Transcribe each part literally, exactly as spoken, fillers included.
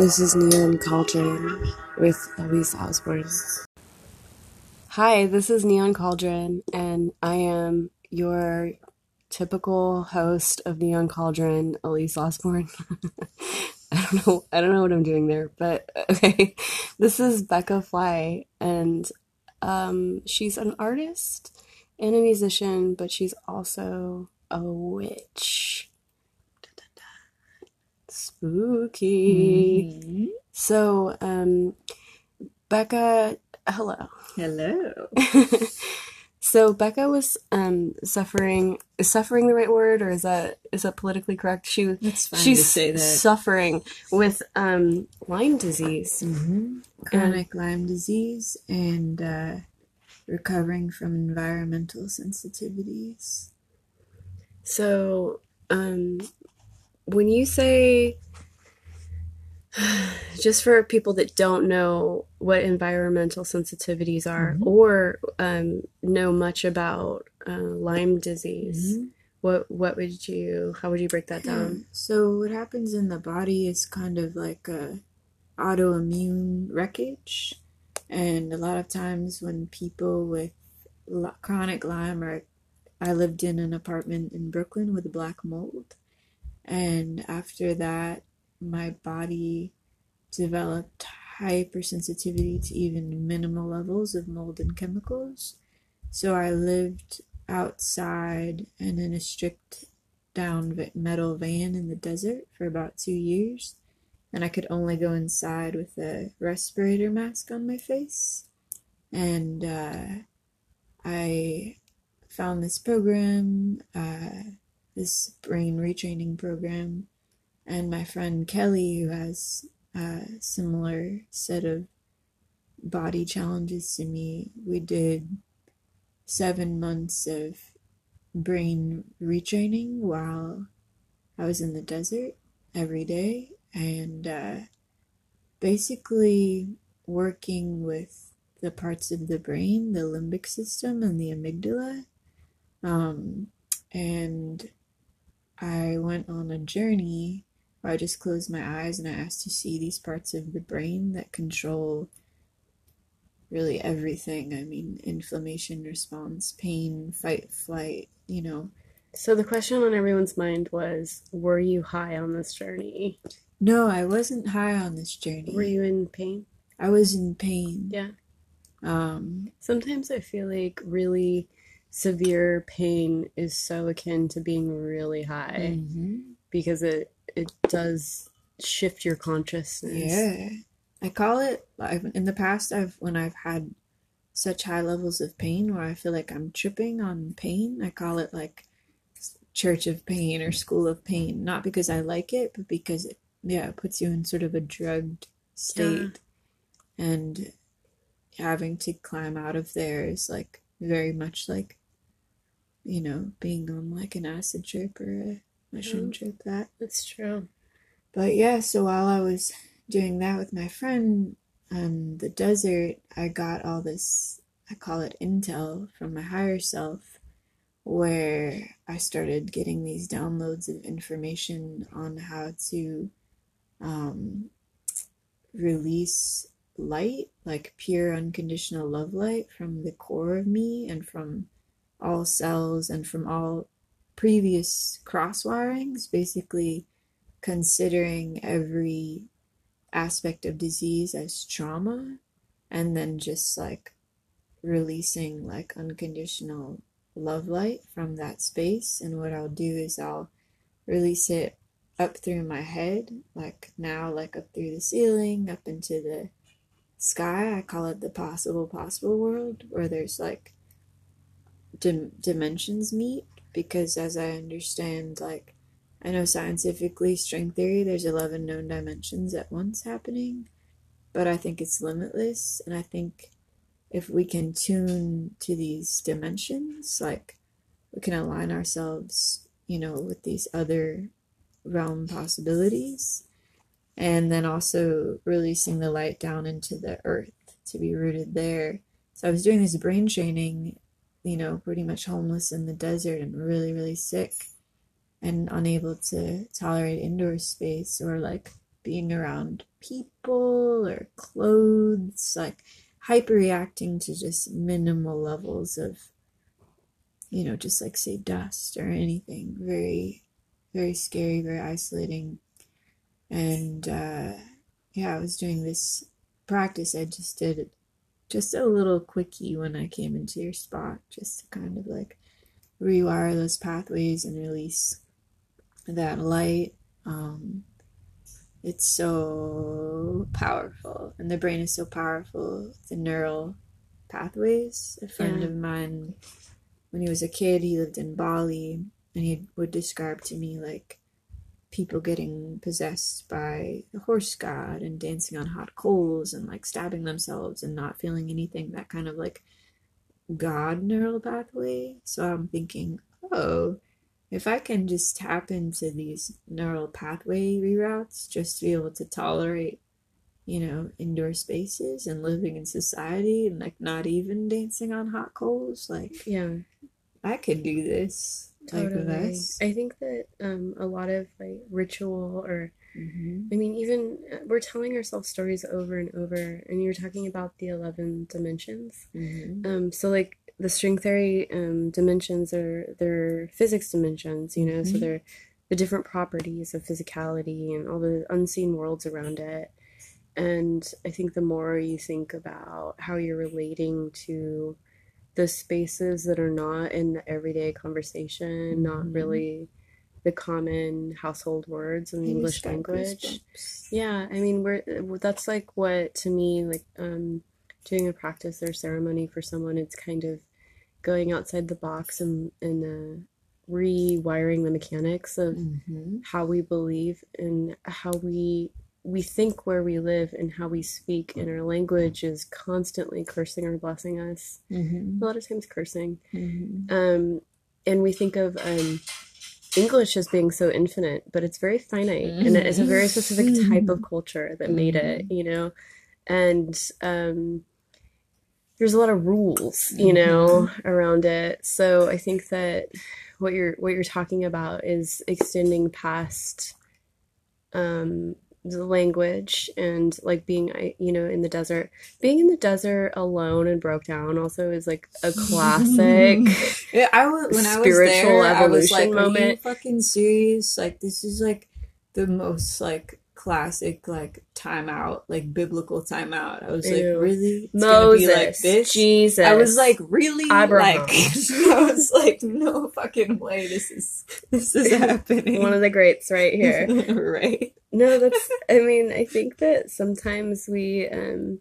This is Neon Cauldron with Elise Osborne. Hi, this is Neon Cauldron, and I am your typical host of Neon Cauldron, Elise Osborne. I don't know. I don't know what I'm doing there, but okay. This is Becca Fly, and um, she's an artist and a musician, but she's also a witch. Spooky. Mm-hmm. So, um, Becca, hello. Hello. So Becca was um suffering. Is suffering the right word, or is that is that politically correct? She was. It's fine she's to say that. Suffering with um Lyme disease, mm-hmm. chronic and, Lyme disease, and uh, recovering from environmental sensitivities. So, um, when you say, just for people that don't know what environmental sensitivities are, mm-hmm. or um, know much about uh, Lyme disease, mm-hmm. what what would you, how would you break that yeah. down? So what happens in the body is kind of like a autoimmune wreckage, and a lot of times when people with chronic Lyme, or I lived in an apartment in Brooklyn with black mold, and after that my body developed hypersensitivity to even minimal levels of mold and chemicals. So I lived outside and in a stripped down metal van in the desert for about two years. And I could only go inside with a respirator mask on my face. And uh, I found this program, uh, this brain retraining program. And my friend Kelly, who has a similar set of body challenges to me, we did seven months of brain retraining while I was in the desert every day, and uh, basically working with the parts of the brain, the limbic system and the amygdala. Um, and I went on a journey where I just closed my eyes and I asked to see these parts of the brain that control really everything. I mean, inflammation response, pain, fight, flight, you know. So the question on everyone's mind was, were you high on this journey? No, I wasn't high on this journey. Were you in pain? I was in pain. Yeah. Um, Sometimes I feel like really severe pain is so akin to being really high, mm-hmm. because it it does shift your consciousness. Yeah. I call it, I've, in the past, I've when I've had such high levels of pain where I feel like I'm tripping on pain, I call it like church of pain or school of pain. Not because I like it, but because it, yeah, it puts you in sort of a drugged state. Yeah. And having to climb out of there is like very much like, you know, being on like an acid trip or a mushroom mm-hmm. trip. That that's true. But yeah, so while I was doing that with my friend in the desert, I got all this, I call it intel from my higher self, where I started getting these downloads of information on how to um, release light, like pure unconditional love light from the core of me and from all cells and from all previous cross wirings, basically considering every aspect of disease as trauma, and then just like releasing like unconditional love light from that space. And what I'll do is I'll release it up through my head, like now, like up through the ceiling, up into the sky. I call it the possible possible world, where there's like dim- dimensions meet, because as I understand, like I know scientifically, string theory, there's eleven known dimensions at once happening, but I think it's limitless. And I think if we can tune to these dimensions, like we can align ourselves, you know, with these other realm possibilities, and then also releasing the light down into the earth to be rooted there. So I was doing this brain training, you know, pretty much homeless in the desert and really, really sick and unable to tolerate indoor space or like being around people or clothes, like hyper reacting to just minimal levels of, you know, just like say dust or anything. Very, very scary, very isolating. And uh, yeah, I was doing this practice. I just did just a little quickie when I came into your spot, just to kind of like rewire those pathways and release that light. Um, it's so powerful, and the brain is so powerful. The neural pathways. A friend Yeah. of mine, when he was a kid, he lived in Bali, and he would describe to me like people getting possessed by the horse god and dancing on hot coals and like stabbing themselves and not feeling anything, that kind of like god neural pathway. So I'm thinking, oh, if I can just tap into these neural pathway reroutes just to be able to tolerate, you know, indoor spaces and living in society and like not even dancing on hot coals, like Yeah. I could do this. Like Totally. this. I think that um, a lot of like ritual or, Mm-hmm. I mean, even uh, we're telling ourselves stories over and over, and you're talking about the eleven dimensions. Mm-hmm. Um, so like the string theory um, dimensions are they're physics dimensions, you know, so Mhm. they're the different properties of physicality and all the unseen worlds around it. And I think the more you think about how you're relating to the spaces that are not in the everyday conversation, not Mhm. really the common household words in the I English just got language. goosebumps. Yeah, I mean, we're that's like what to me, like um, doing a practice or ceremony for someone. It's kind of going outside the box and and uh, rewiring the mechanics of Mhm. how we believe and how we we think where we live and how we speak, and our language is constantly cursing or blessing us. Mhm. A lot of times cursing. Mhm. Um, and we think of um, English as being so infinite, but it's very finite, and it is a very specific type of culture that made it, you know. And um, there's a lot of rules, you know, around it. So I think that what you're what you're talking about is extending past um, the language and like being, you know, in the desert. Being in the desert alone and broke down also is like a classic Yeah, I was when I was spiritual there, I was evolution like, "Are you moment. fucking serious? Like, this is like the most like classic like timeout, like biblical timeout." I was like, Ew. "Really? It's gonna be like Moses, this?" Jesus. I was like, "Really?" Abraham. Like, I was like, "No fucking way! This is this is happening." One of the greats right here. Right? No, that's, I mean, I think that sometimes we um,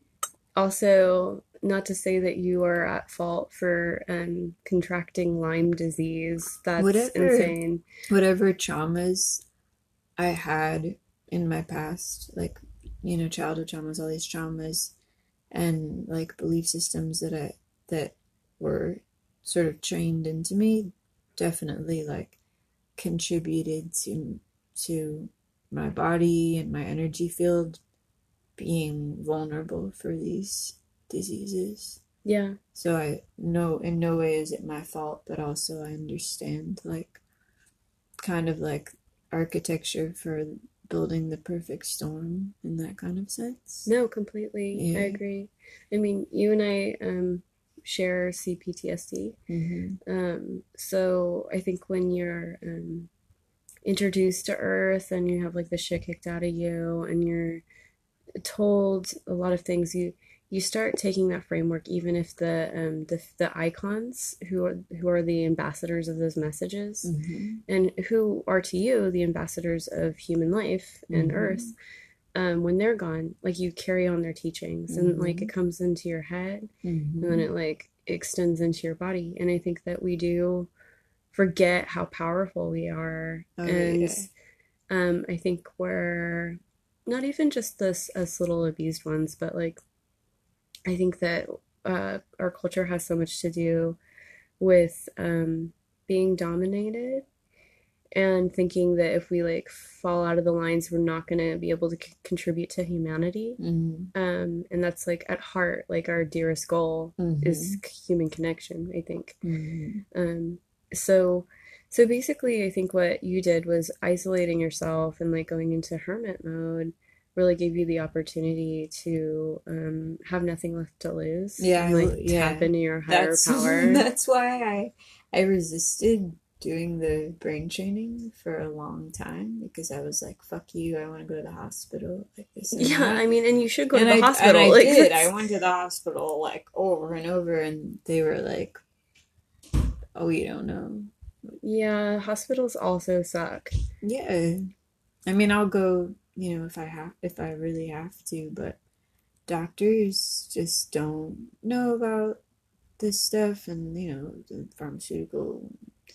also, not to say that you are at fault for um, contracting Lyme disease. That's Whatever. insane. Whatever traumas I had in my past, like, you know, childhood traumas, all these traumas, and like belief systems that I that were sort of trained into me, definitely like contributed to to my body and my energy field being vulnerable for these diseases. Yeah. So I know in no way is it my fault, but also I understand like kind of like architecture for building the perfect storm in that kind of sense. No, completely. Yeah. I agree. I mean, you and I um, share C P T S D. Mm-hmm. Um, so I think when you're um, introduced to Earth and you have like the shit kicked out of you and you're told a lot of things, you you start taking that framework, even if the um the the icons who are who are the ambassadors of those messages, Mm-hmm. and who are to you the ambassadors of human life and Mhm. Earth, um when they're gone, like you carry on their teachings, and like Mhm. it comes into your head, Mhm. and then it like extends into your body. And I think that we do forget how powerful we are. Oh, And yeah. um I think we're not even just this us little abused ones, but like I think that uh, our culture has so much to do with um, being dominated and thinking that if we like fall out of the lines, we're not going to be able to c- contribute to humanity. Mhm. Um, and that's like at heart, like our dearest goal Mhm. is human connection, I think. Mhm. Um, so So basically, I think what you did was isolating yourself and like going into hermit mode really gave you the opportunity to um, have nothing left to lose Yeah, and I like w- tap yeah. into your higher That's power. that's why I I resisted doing the brain training for a long time because I was like, fuck you, I want to go to the hospital, like this and Yeah, that. I mean, and you should go to And the I and hospital. I Like did. I that's went to the hospital like over and over, and they were like, "Oh, you don't know." yeah, hospitals also suck. Yeah, I mean, I'll go, you know, if I have, if I really have to, but doctors just don't know about this stuff, and you know, the pharmaceutical,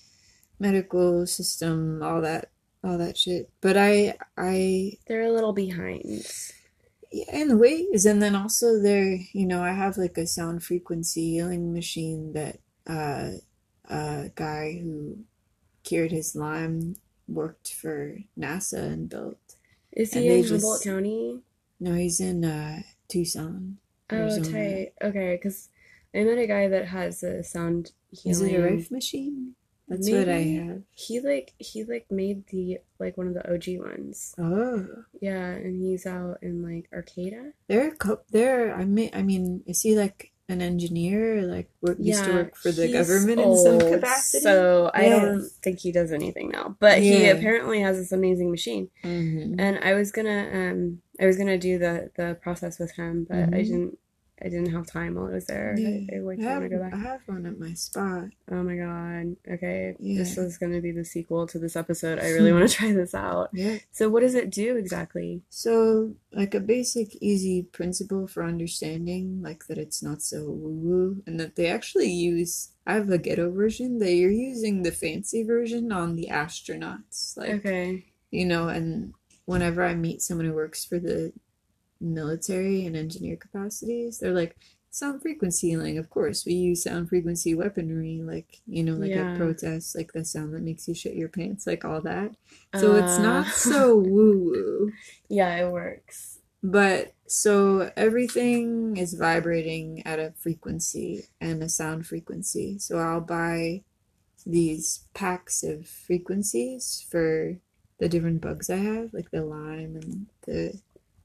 medical system, all that, all that shit. But I, I, They're a little behind. yeah, in ways, and then also there, you know, I have like a sound frequency healing machine that uh, a guy who cured his Lyme worked for NASA and built. Is And he they in Humboldt just, County? no, he's in uh, Tucson, Oh, Arizona. tight. Okay, because I met a guy that has a sound Is it a healing. Rife machine? That's what I Maybe have. he like he like made the like one of the O G ones. Oh, Yeah, and he's out in like Arcata. there, co- there. I mean, I mean, is he like an engineer? Like, work, used to Yeah, work for the he's government in some old, capacity? so I Yeah, don't think he does anything now. But he yeah. apparently has this amazing machine. Mm-hmm. And I was gonna um I was gonna do the the process with him, but I Mm-hmm. didn't I didn't have time while I was there. Yeah, I, I like I want to have, go I back. have one at my spot. Oh my God. Okay, this Yeah, is gonna be the sequel to this episode. I really want to try this out. yeah. So what does it do exactly? So, like a basic, easy principle for understanding, like that it's not so woo-woo, and that they actually use. I have a ghetto version. They are using the fancy version on the astronauts, like Okay. you know. And whenever I meet someone who works for the military and engineer capacities, they're like, sound frequency healing. Of course, we use sound frequency weaponry, like you know, like at Yeah. protests, like the sound that makes you shit your pants, like all that. So it's Uh, not so woo-woo. yeah, it works. But so everything is vibrating at a frequency and a sound frequency. So I'll buy these packs of frequencies for the different bugs I have, like the Lyme and the,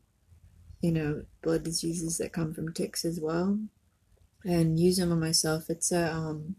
you know, blood diseases that come from ticks as well, and use them on myself. It's a um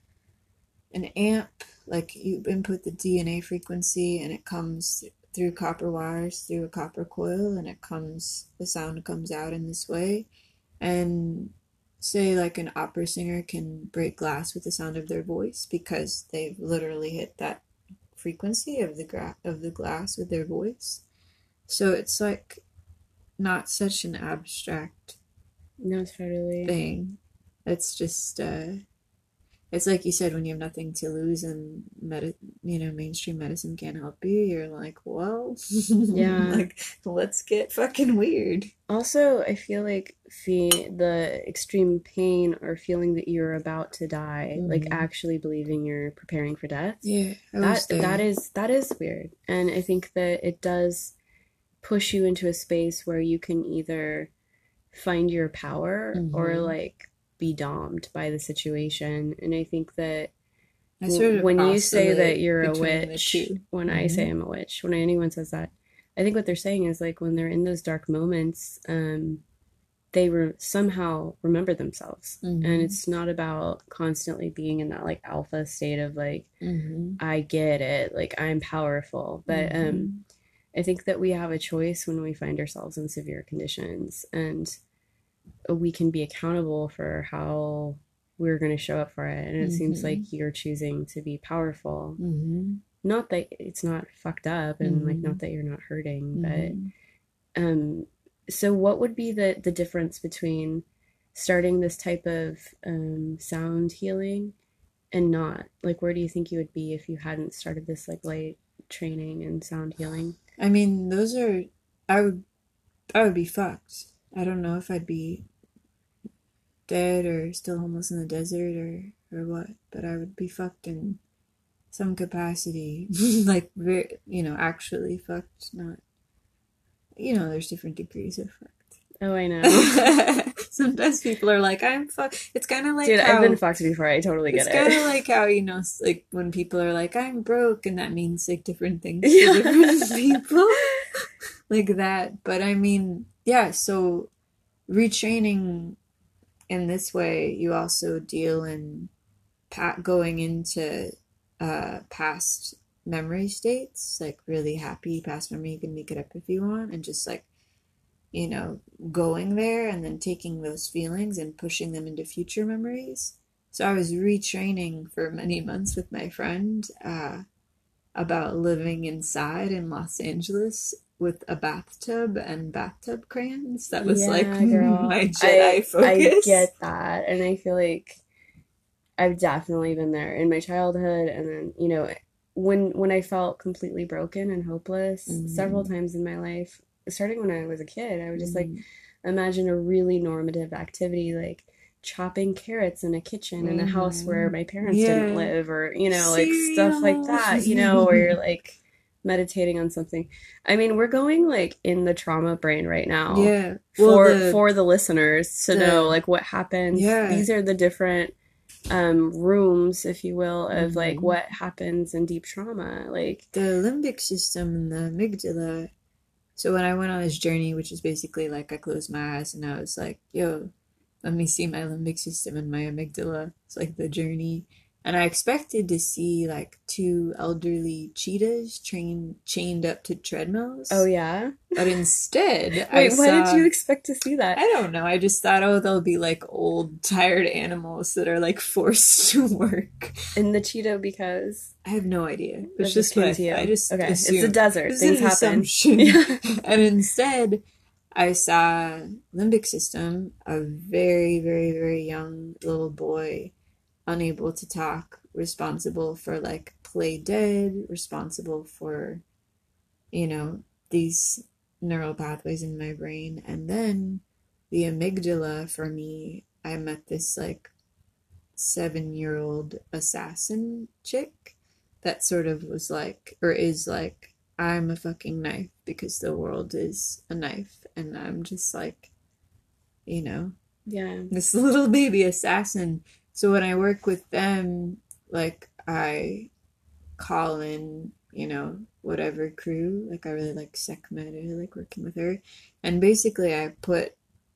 an amp, like you input the D N A frequency and it comes through copper wires through a copper coil, and it comes the sound comes out in this way. And say like an opera singer can break glass with the sound of their voice because they've literally hit that frequency of the gra- of the glass with their voice. So it's like not such an abstract No, totally. thing. It's just uh it's like you said, when you have nothing to lose and medi- you know, mainstream medicine can't help you, you're like, well, Yeah. like let's get fucking weird. Also, I feel like the the extreme pain or feeling that you're about to die, like Mhm. actually believing you're preparing for death, Yeah, I that was there. that is that is weird. And I think that it does push you into a space where you can either find your power or Mhm. like be domed by the situation. And I think that I sort of when you say that oscillate you're a between the witch, two. when I say Mhm. I'm a witch, when anyone says that, I think what they're saying is like when they're in those dark moments, um, they re- somehow remember themselves. And Mhm. it's not about constantly being in that like alpha state of like, Mhm. I get it, like I'm powerful. But um, Mhm. I think that we have a choice when we find ourselves in severe conditions, and we can be accountable for how we're going to show up for it. And it seems Mhm. like you're choosing to be powerful. Mhm. Not that it's not fucked up, and like Mhm. not that you're not hurting, but Mhm. um so what would be the the difference between starting this type of um sound healing and not? Like where do you think you would be if you hadn't started this like light training and sound healing? I mean, those are I would I would be fucked. I don't know if I'd be dead or still homeless in the desert or or what, but I would be fucked in some capacity, like very, you know, actually fucked, not, you know, there's different degrees of fucked. Oh, I know. Sometimes people are like, I'm fuck. It's kind of like Dude, how, I've been fucked before. I totally get it's it. kind of like how, you know, like when people are like, I'm broke, and that means like different things Yeah. to different people. Like that. But I mean, yeah, so retraining in this way, you also deal in pa- going into uh, past memory states, like really happy past memory. You can make it up if you want, and just like, you know, going there and then taking those feelings and pushing them into future memories. So I was retraining for many months with my friend uh, about living inside in Los Angeles with a bathtub and bathtub crayons. That was Yeah, like girl. my Jedi I, focus. I get that. And I feel like I've definitely been there in my childhood. And then, you know, when when I felt completely broken and hopeless Mhm. several times in my life, starting when I was a kid, I would just like Mhm. imagine a really normative activity like chopping carrots in a kitchen in a house where Mhm. my parents Yeah. didn't live, or, you know, like stuff like that, you know, where you're like meditating on something. I mean, we're going like in the trauma brain right now. Yeah. Well, For the, for the listeners to the- know like what happens. Yeah. These are the different um rooms, if you will, of like Mhm. what happens in deep trauma. Like the limbic system and the amygdala. So when I went on this journey, which is basically like I closed my eyes and I was like, yo, let me see my limbic system and my amygdala. It's like the journey. And I expected to see like two elderly cheetahs trained chained up to treadmills. oh yeah. But instead, Wait, I why saw, did you expect to see that? I don't know. I just thought, oh, they'll be like old, tired animals that are like forced to work. In the Cheeto, because I have no idea. that It's just just what came I, to you. I just Okay, it's assumed. the desert. It's Things an happen. assumption. Yeah. And instead, I saw limbic system, a very, very, very young little boy, unable to talk, responsible for like play dead, responsible for, you know, these neural pathways in my brain. And then the amygdala for me, I met this like seven year old assassin chick that sort of was like, or is like, I'm a fucking knife because the world is a knife. And I'm just like, you know, Yeah. this little baby assassin. So when I work with them, like I call in, you know, whatever crew. Like I really like Sekhmet, I really like working with her. And basically I put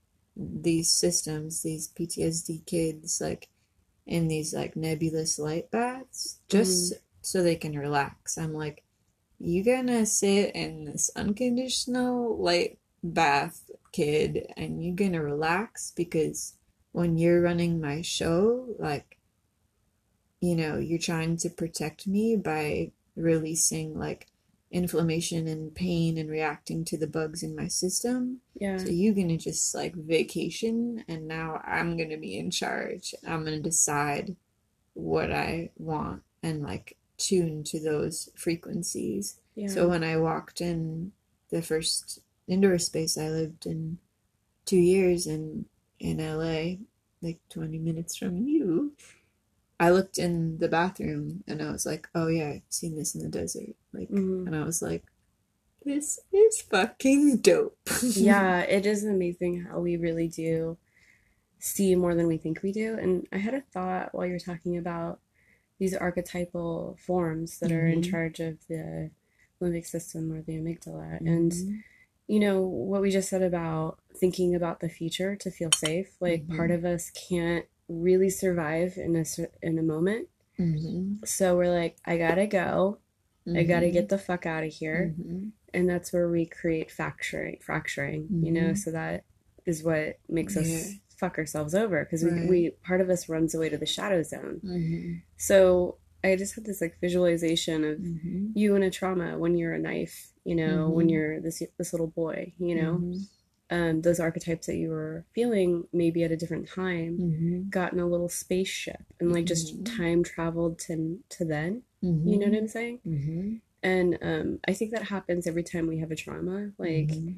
these systems, these P T S D kids, like in these like nebulous light baths just mm-hmm. so they can relax. I'm like, you gonna sit in this unconditional light bath, kid, and you're gonna relax, because when you're running my show, like, you know, you're trying to protect me by releasing like inflammation and pain and reacting to the bugs in my system. Yeah. So you're gonna just like vacation, and now I'm gonna be in charge. I'm gonna decide what I want and like tune to those frequencies. Yeah. So when I walked in the first indoor space I lived in two years in in L A, like twenty minutes from you, I looked in the bathroom and I was like, oh yeah, I've seen this in the desert. Like, mm-hmm. And I was like, this is fucking dope. Yeah, it is amazing how we really do see more than we think we do. And I had a thought while you were talking about these archetypal forms that mm-hmm. are in charge of the limbic system or the amygdala. Mm-hmm. And, you know, what we just said about thinking about the future to feel safe, like mm-hmm. part of us can't really survive in a, in a moment. Mm-hmm. So we're like, I gotta go. Mm-hmm. I gotta get the fuck out of here. Mm-hmm. And that's where we create fracturing, fracturing, mm-hmm. you know, so that is what makes yeah. us fuck ourselves over, because right. we, we part of us runs away to the shadow zone. Mm-hmm. So I just had this like visualization of mm-hmm. you in a trauma when you're a knife, you know, mm-hmm. when you're this this little boy, you know, mm-hmm. um, those archetypes that you were feeling maybe at a different time mm-hmm. got in a little spaceship and like just mm-hmm. time traveled to to then. Mm-hmm. You know what I'm saying? Mm-hmm. And um, I think that happens every time we have a trauma. Like mm-hmm.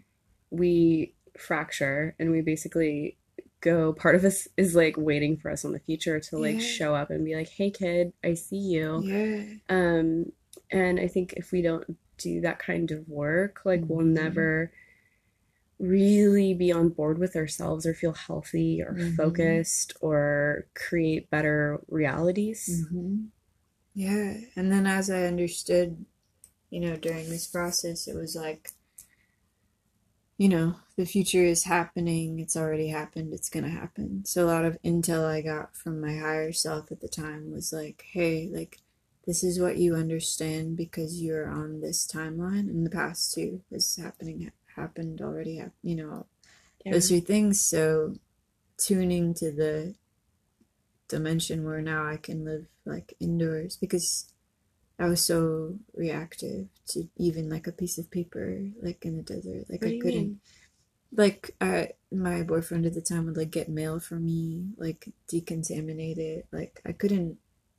we fracture and we basically go, part of us is like waiting for us on the future to like yeah. show up and be like, hey kid, I see you. Yeah. Um, and I think if we don't do that kind of work, like mm-hmm. we'll never really be on board with ourselves or feel healthy or Mhm. focused or create better realities. Mm-hmm. Yeah. And then as I understood, you know, during this process, it was like, you know, the future is happening. It's already happened. It's going to happen. So a lot of intel I got from my higher self at the time was like, hey, like, this is what you understand because you're on this timeline. And the past too is happening, happened already, hap- you know, Yeah. those three things. So tuning to the dimension where now I can live like indoors because I was so reactive to even like a piece of paper, like in the desert. Like What do I you couldn't, mean? like I, my boyfriend at the time would like get mail for me, like decontaminate it. Like I couldn't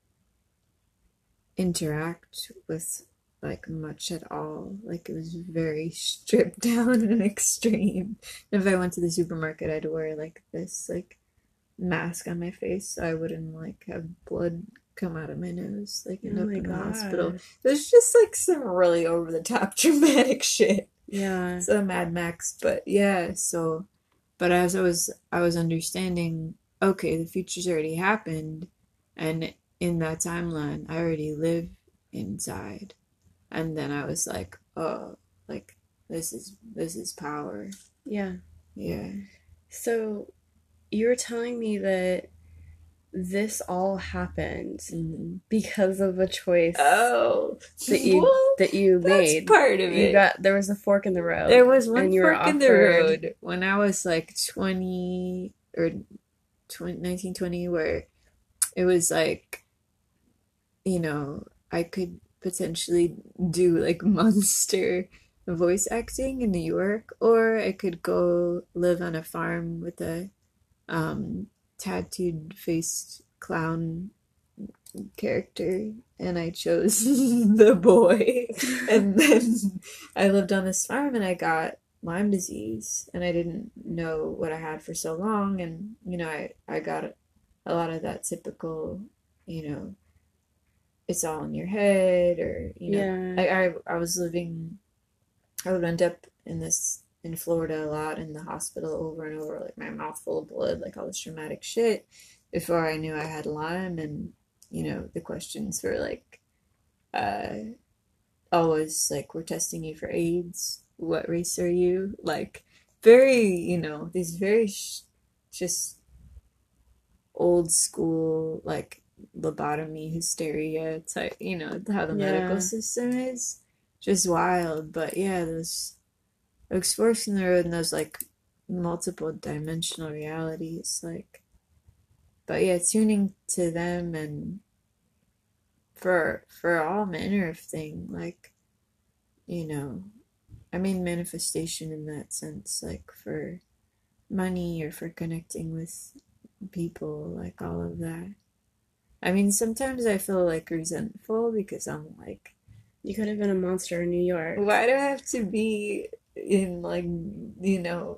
interact with like much at all. Like it was very stripped down and extreme. If I went to the supermarket, I'd wear like this like mask on my face so I wouldn't like have blood come out of my nose, like end Oh up my in the hospital. God. It was just like some really over the top dramatic shit. Yeah. So Mad Max, but yeah, so but as I was I was understanding, okay, the future's already happened and in that timeline I already live inside. And then I was like, oh, like this is this is power. Yeah. Yeah. So you were telling me that this all happened Mhm. because of a choice Oh, that you well, that you that's made. part of You it. got there was a fork in the road. There was one and you were fork in the offered- road when I was like twenty or twenty, nineteen, twenty, where it was like, you know, I could potentially do like monster voice acting in New York, or I could go live on a farm with a um, tattooed faced clown character, and I chose the boy. And then I lived on this farm and I got Lyme disease and I didn't know what I had for so long, and you know I I got a lot of that typical, you know, it's all in your head, or you know, Yeah. I I, I was living I would end up in this in Florida a lot in the hospital over and over, like my mouth full of blood, like all this traumatic shit before I knew I had Lyme. And you know, the questions were like, uh, always like, we're testing you for AIDS. What race are you? Like, very, you know, these very sh- just old school, like, lobotomy hysteria type, you know, how the Yeah. medical system is. Just wild. But yeah, those, those forks in the road and those, like, multiple dimensional realities, like, but yeah, tuning to them and for for all manner of thing, like, you know, I mean manifestation in that sense, like for money or for connecting with people, like all of that. I mean, sometimes I feel like resentful because I'm like, You could have been a monster in New York. why do I have to be in like, you know,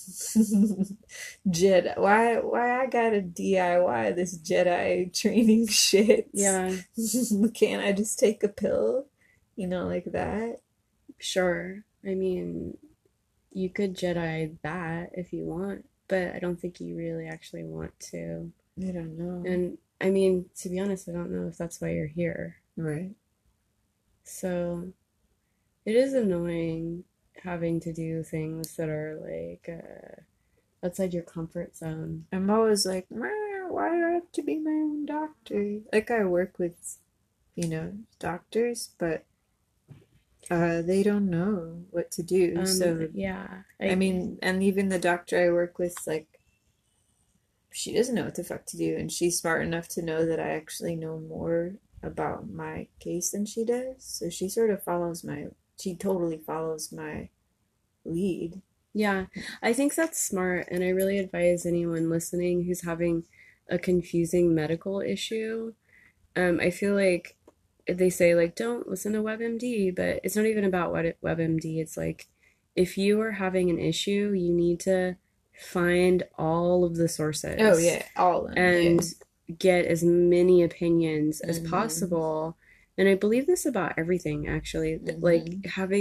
Jedi? Why why I gotta D I Y this Jedi training shit? Yeah, Can't I just take a pill? You know, like that? sure. I mean, you could Jedi that if you want, but I don't think you really actually want to. I don't know. And I mean, to be honest, I don't know if that's why you're here. Right. So it is annoying having to do things that are like uh, outside your comfort zone. I'm always like, "Meow, why do I have to be my own doctor?" Like I work with, you know, doctors, but uh, they don't know what to do. Um, So yeah, I mean, and even the doctor I work with, like, she doesn't know what the fuck to do, and she's smart enough to know that I actually know more about my case than she does. So she sort of follows my, she totally follows my lead. Yeah, I think that's smart, and I really advise anyone listening who's having a confusing medical issue. Um, I feel like they say like don't listen to WebMD, but it's not even about what WebMD. It's like if you are having an issue, you need to find all of the sources. Oh yeah, all of them. and yeah. get as many opinions as Mhm. possible. And I believe this about everything, actually. Mhm. Like having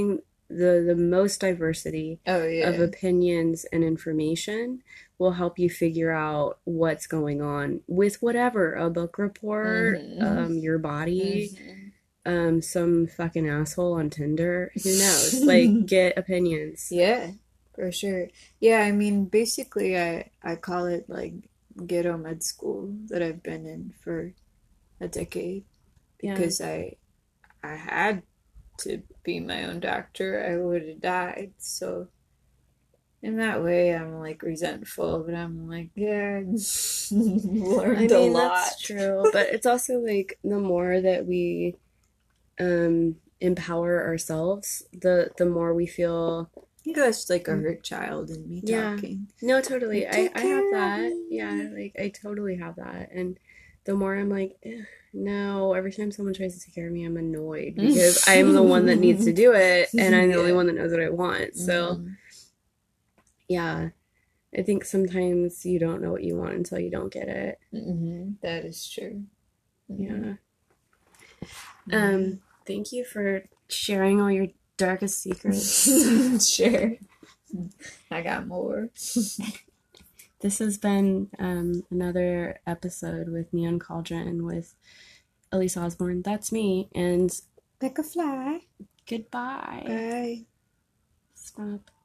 the the most diversity Oh of yeah. opinions and information will help you figure out what's going on with whatever, a book report, Mm-hmm. um, your body, Mm-hmm. um, some fucking asshole on Tinder. Who knows? Like, get opinions. Yeah, for sure. Yeah, I mean, basically, I I call it like ghetto med school that I've been in for a decade Yeah. because I I had to be my own doctor. I would have died. So in that way, I'm like resentful, but I'm like, yeah, I learned a mean, lot. that's true, but it's also like the more that we um empower ourselves, the the more we feel. I think that's like a hurt child in me Yeah. talking. No, totally. Like, I take I have care of that. me. Yeah, like I totally have that. And the more I'm like, "Ugh, no, every time someone tries to take care of me, I'm annoyed because I'm the one that needs to do it and I'm the only Yeah. one that knows what I want. So, Mhm. yeah, I think sometimes you don't know what you want until you don't get it. Mhm. That is true. Mhm. Yeah. Um, thank you for sharing all your darkest secrets. Sure. I got more. This has been um, another episode with Neon Cauldron with Elise Osborne. That's me. And Like a fly. goodbye. Bye. Stop.